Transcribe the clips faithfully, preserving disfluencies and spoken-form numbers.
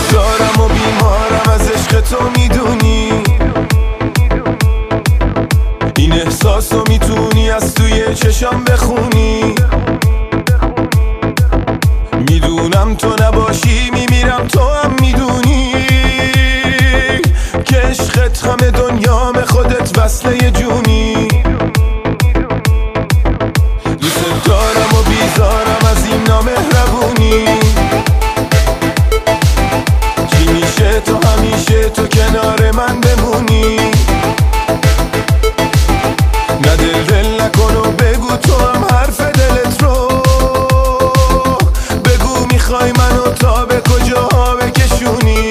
دارم و بیمارم از عشق تو میدونی، این احساس رو میتونی از توی چشام بخونی. میدونم تو نباشی میمیرم، تو هم میدونی که عشقت همه دنیام، خودت وصله جونی. دوست دارم و بیزارم از این نامهربونی، چی میشه تو همیشه تو کنار من بمونی. نه دل دل نکن و بگو تو هم حرف دلت رو بگو، میخوای منو تا به کجاها بکشونی.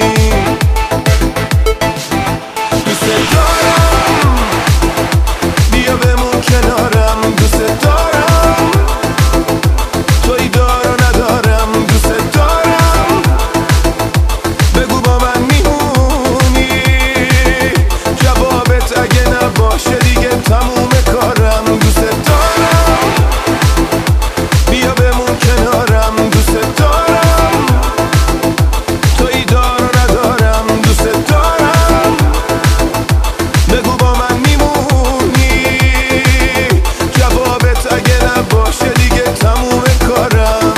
دوست دارم بیا بمون کنارم، دوست دارم توی دار و ندارم، دوست دارم بگو با من میمونی. جوابت اگه نباشه دیگه تموم کارم. دوست دارم بیا بمون کنارم، دوست دارم توی دار و ندارم، دوست دارم بگو با من میمونی. جوابت اگه نباشه دیگه تموم کارم.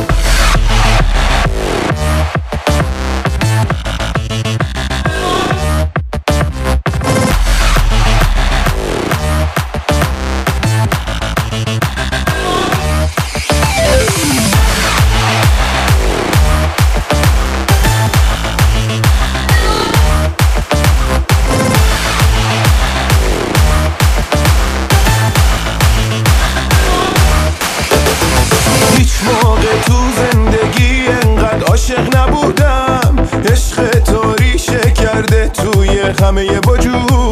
هیچ موقع تو زندگی انقدر عاشق نبودم، عشق تو ریشه کرده توی همه وجود.